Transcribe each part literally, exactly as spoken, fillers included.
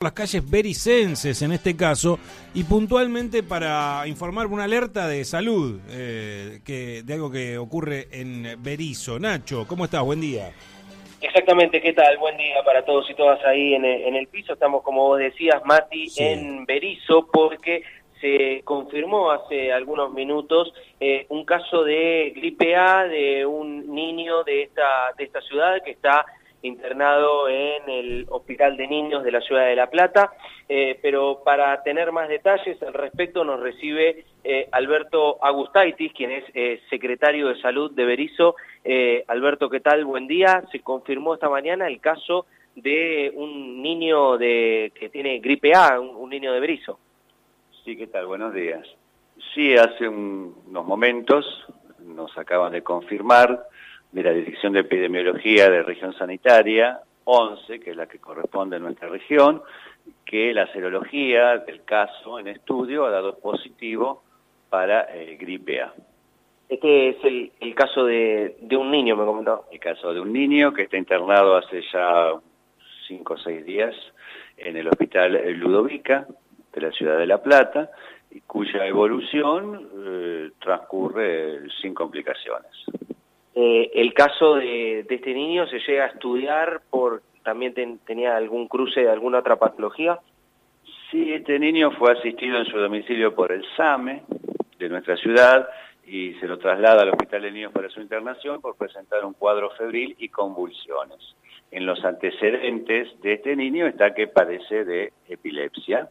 las calles bericenses en este caso, y puntualmente para informar una alerta de salud eh, que de algo que ocurre en Berisso. Nacho, ¿cómo estás? Buen día. Exactamente, ¿qué tal? Buen día para todos y todas ahí en el, en el piso. Estamos, como vos decías, Mati, sí. en Berisso, porque se confirmó hace algunos minutos eh, un caso de gripe A de un niño de esta, de esta ciudad que está internado en el Hospital de Niños de la Ciudad de La Plata, eh, pero para tener más detalles al respecto nos recibe eh, Alberto Agustaitis, quien es eh, secretario de Salud de Berisso. Eh, Alberto, ¿qué tal? Buen día. Se confirmó esta mañana el caso de un niño de que tiene gripe A, un, un niño de Berisso. Sí, ¿qué tal? Buenos días. Sí, hace un, unos momentos nos acaban de confirmar de la Dirección de Epidemiología de Región Sanitaria once, que es la que corresponde a nuestra región, que la serología del caso en estudio ha dado positivo para eh, gripe A. Este es el, el caso de, de un niño, me comentó. El caso de un niño que está internado hace ya cinco o seis días en el Hospital Ludovica de la Ciudad de La Plata, y cuya evolución eh, transcurre sin complicaciones. Eh, el caso de, de este niño se llega a estudiar por, también ten, tenía algún cruce de alguna otra patología. Sí, este niño fue asistido en su domicilio por el SAME de nuestra ciudad y se lo traslada al Hospital de Niños para su internación por presentar un cuadro febril y convulsiones. En los antecedentes de este niño está que padece de epilepsia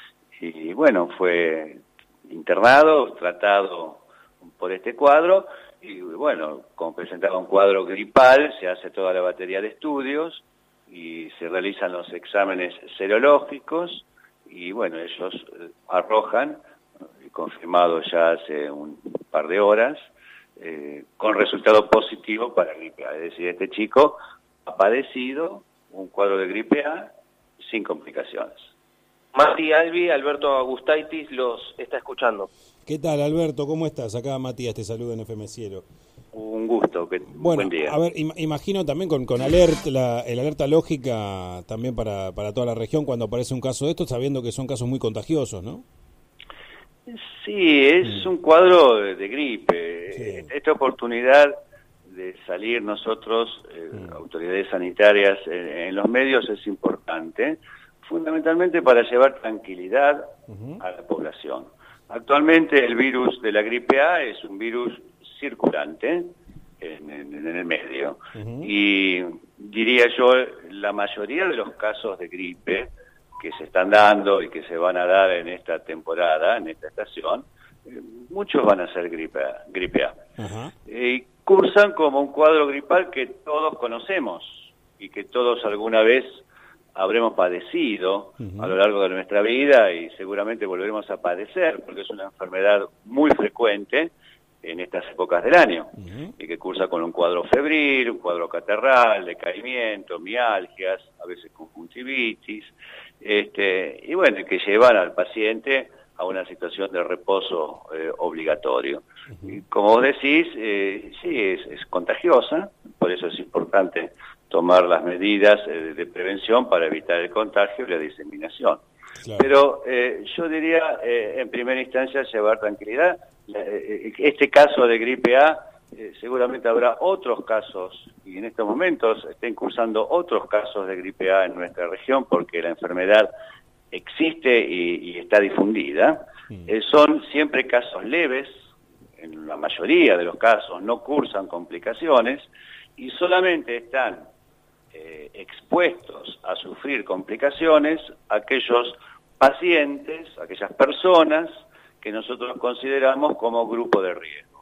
y bueno, fue internado, tratado por este cuadro. Y bueno, como presentaba un cuadro gripal, se hace toda la batería de estudios y se realizan los exámenes serológicos y bueno, ellos arrojan, confirmado ya hace un par de horas, eh, con resultado positivo para gripe A. Es decir, este chico ha padecido un cuadro de gripe A sin complicaciones. Mati Albi, Alberto Agustaitis los está escuchando. ¿Qué tal, Alberto? ¿Cómo estás? Acá Matías te saluda en F M Cielo. Un gusto, que, bueno, buen día. A ver, im imagino también con, con alert, la, el alerta lógica también para, para toda la región cuando aparece un caso de esto, sabiendo que son casos muy contagiosos, ¿no? Sí, es mm. un cuadro de, de gripe. Sí. Esta oportunidad de salir nosotros, eh, mm. autoridades sanitarias, en, en los medios es importante, fundamentalmente para llevar tranquilidad uh-huh. a la población. Actualmente el virus de la gripe A es un virus circulante en, en, en el medio. Uh-huh. Y diría yo, la mayoría de los casos de gripe que se están dando y que se van a dar en esta temporada, en esta estación, eh, muchos van a ser gripe A. Gripe A. Uh-huh. Y cursan como un cuadro gripal que todos conocemos y que todos alguna vez habremos padecido uh-huh. a lo largo de nuestra vida y seguramente volveremos a padecer, porque es una enfermedad muy frecuente en estas épocas del año, uh-huh. y que cursa con un cuadro febril, un cuadro catarral, decaimiento, mialgias, a veces conjuntivitis, este, y bueno, que llevan al paciente a una situación de reposo eh, obligatorio. Uh-huh. Y como vos decís, eh, sí, es, es contagiosa, por eso es importante tomar las medidas eh, de prevención para evitar el contagio y la diseminación. Claro. Pero eh, yo diría, eh, en primera instancia, llevar tranquilidad. Eh, este caso de gripe A, eh, seguramente habrá otros casos, y en estos momentos estén cursando otros casos de gripe A en nuestra región, porque la enfermedad existe y, y está difundida. Mm. Eh, son siempre casos leves, en la mayoría de los casos no cursan complicaciones, y solamente están Eh, expuestos a sufrir complicaciones aquellos pacientes, aquellas personas que nosotros consideramos como grupo de riesgo.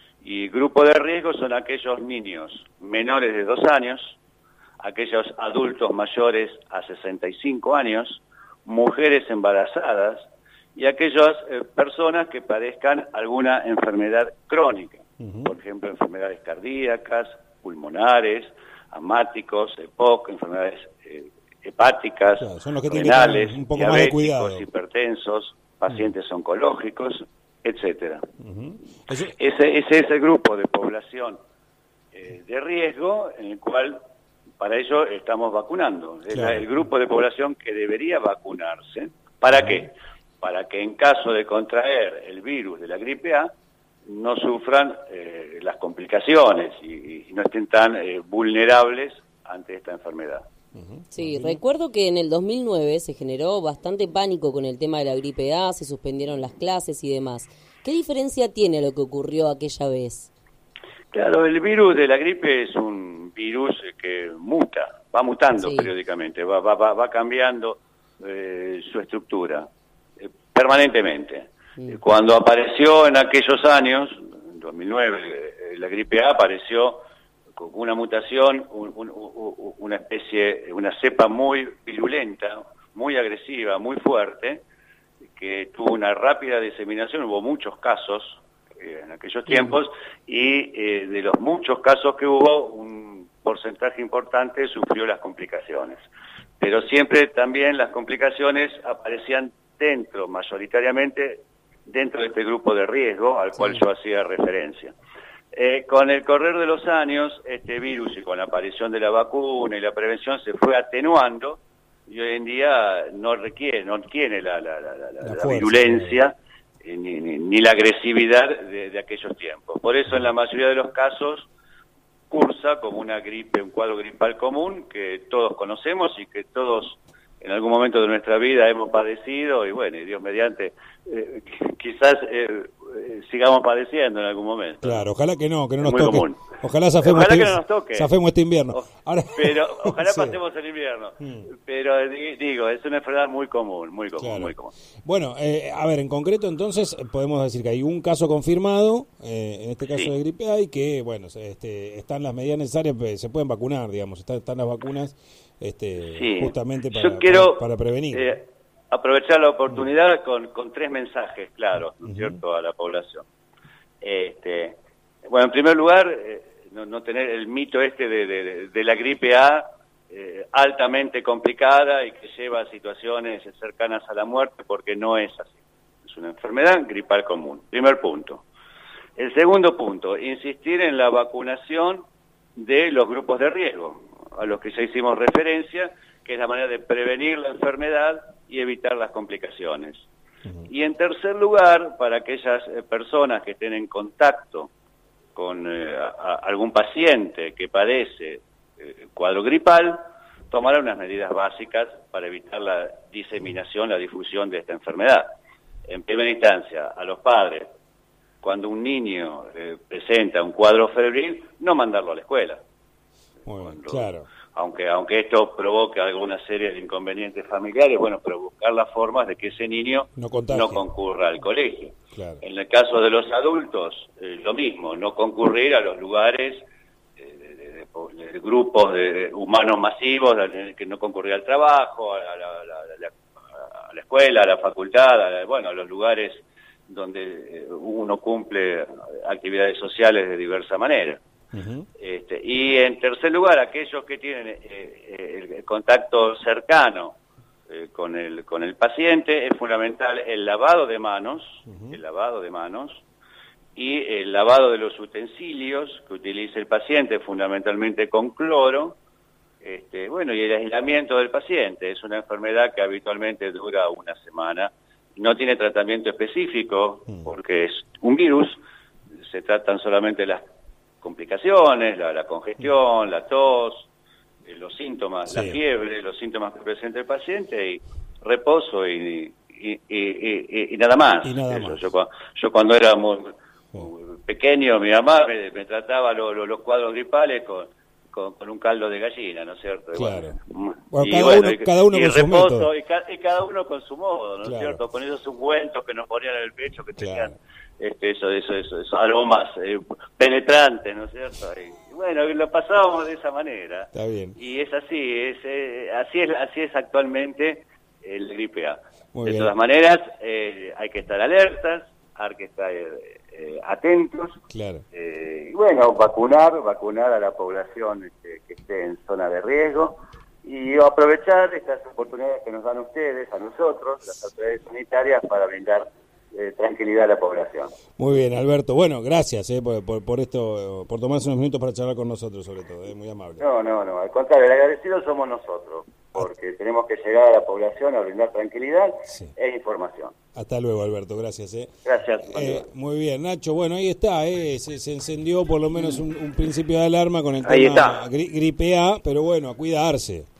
Y grupo de riesgo son aquellos niños menores de dos años, aquellos adultos mayores a sesenta y cinco años, mujeres embarazadas y aquellas eh, personas que padezcan alguna enfermedad crónica, uh-huh. por ejemplo, enfermedades cardíacas, pulmonares, asmáticos, E P O C, enfermedades eh, hepáticas, claro, son los que renales, un poco diabéticos, más de cuidado. Hipertensos, pacientes uh-huh. oncológicos, etcétera. Uh-huh. Ese, ese es el grupo de población eh, de riesgo en el cual para ello estamos vacunando. Es Claro. la- el grupo de población que debería vacunarse. ¿Para qué? Para que en caso de contraer el virus de la gripe A, no sufran eh, las complicaciones y, y no estén tan eh, vulnerables ante esta enfermedad. Sí, recuerdo que en el dos mil nueve se generó bastante pánico con el tema de la gripe A, se suspendieron las clases y demás. ¿Qué diferencia tiene lo que ocurrió aquella vez? Claro, el virus de la gripe es un virus que muta, va mutando Sí. periódicamente, va, va, va, va cambiando eh, su estructura eh, permanentemente. Mm. Cuando apareció en aquellos años, en dos mil nueve, eh, la gripe A apareció con una mutación, un, un, un, una especie, una cepa muy virulenta, muy agresiva, muy fuerte, que tuvo una rápida diseminación, hubo muchos casos eh, en aquellos tiempos, y eh, de los muchos casos que hubo, un porcentaje importante sufrió las complicaciones. Pero siempre también las complicaciones aparecían dentro, mayoritariamente, dentro de este grupo de riesgo al cual Sí. yo hacía referencia. Eh, con el correr de los años, este virus y con la aparición de la vacuna y la prevención se fue atenuando y hoy en día no requiere, no tiene la, la, la, la, La la fuerza, virulencia eh, ni, ni, ni la agresividad de, de aquellos tiempos. Por eso en la mayoría de los casos cursa como una gripe, un cuadro gripal común que todos conocemos y que todos en algún momento de nuestra vida hemos padecido y bueno, y Dios mediante, eh, quizás eh, eh, sigamos padeciendo en algún momento. Claro, ojalá que no, que no Es nos muy toque. común. Ojalá zafemos, Ojalá este, que no nos toque. zafemos este invierno. O- Ahora- Pero ojalá Sí. pasemos el invierno. Mm. Pero di- digo, es una enfermedad muy común, muy común, Claro. muy común. Bueno, eh, a ver, en concreto entonces eh, podemos decir que hay un caso confirmado, eh, en este caso Sí. de gripe A, y que, bueno, se- este, están las medidas necesarias, pues, se pueden vacunar, digamos, están, están las vacunas este, Sí. justamente para, Yo quiero para, para prevenir. eh, aprovechar la oportunidad con, con tres mensajes claros, ¿no es Ujú. cierto?, a la población. Este, bueno, en primer lugar, eh, no, no tener el mito este de, de, de la gripe A eh, altamente complicada y que lleva a situaciones cercanas a la muerte, porque no es así. Es una enfermedad gripal común. Primer punto. El segundo punto, insistir en la vacunación de los grupos de riesgo, a los que ya hicimos referencia, que es la manera de prevenir la enfermedad y evitar las complicaciones. Ujú. Y en tercer lugar, para aquellas eh, personas que estén en contacto con eh, a- a algún paciente que padece eh, cuadro gripal, tomar unas medidas básicas para evitar la diseminación, la difusión de esta enfermedad. En primera instancia, a los padres, cuando un niño eh, presenta un cuadro febril, no mandarlo a la escuela. Muy bien, Cuando- claro. Aunque, aunque esto provoque alguna serie de inconvenientes familiares, bueno, pero buscar las formas de que ese niño No contagie. no concurra al colegio. Claro. En el caso de los adultos, eh, lo mismo, no concurrir a los lugares eh, de, de- de- de grupos de humanos masivos, de- que no concurrir al trabajo, a la, a la- a la- a la escuela, a la facultad, a la- bueno, a los lugares donde eh, uno cumple actividades sociales de diversa manera. Ujú. Este, y en tercer lugar, aquellos que tienen eh, eh, el contacto cercano eh, con el con el paciente, es fundamental el lavado de manos, Ujú. el lavado de manos y el lavado de los utensilios que utilice el paciente, fundamentalmente con cloro. Este, bueno, y el aislamiento del paciente. Es una enfermedad que habitualmente dura una semana, no tiene tratamiento específico Mm. porque es un virus, se tratan solamente las complicaciones, la, la congestión, la tos, eh, los síntomas, Sí. la fiebre, los síntomas que presenta el paciente y reposo y, y, y, y- y nada más. Y nada Eso, más. Yo, cua- yo cuando era muy, Sí. muy pequeño, mi mamá me, me trataba lo- lo- los cuadros gripales con, con, con un caldo de gallina, ¿no es cierto? Y Claro. bueno, Bueno, y cada bueno, uno- y- cada uno y con su reposo, método. y, ca- y cada uno con su modo, ¿no es Claro. cierto? Con esos ungüentos que nos ponían en el pecho, que Claro. tenían este, eso, eso, eso, eso, aromas eh, penetrantes, ¿no es cierto? Y, y bueno, y lo pasábamos de esa manera. Está bien. Y es así, es, eh, así es así es actualmente el gripe A. Muy de bien. todas maneras, eh, hay que estar alertas, hay que estar eh, eh, atentos. Claro. Eh, y bueno, vacunar, vacunar a la población este, que esté en zona de riesgo y aprovechar estas oportunidades que nos dan ustedes, a nosotros, las autoridades sanitarias, para brindar eh, tranquilidad a la población. Muy bien, Alberto. Bueno, gracias eh, por, por, por esto, por tomarse unos minutos para charlar con nosotros, sobre todo. Eh, muy amable. No, no, no. Al contrario, el agradecido somos nosotros, porque tenemos que llegar a la población a brindar tranquilidad sí. e información. Hasta luego, Alberto. Gracias. Eh. Gracias. Eh, muy bien, Nacho. Bueno, ahí está. Eh. Se, se encendió por lo menos un, un principio de alarma con el ahí tema está. Gri, gripe A, pero bueno, a cuidarse.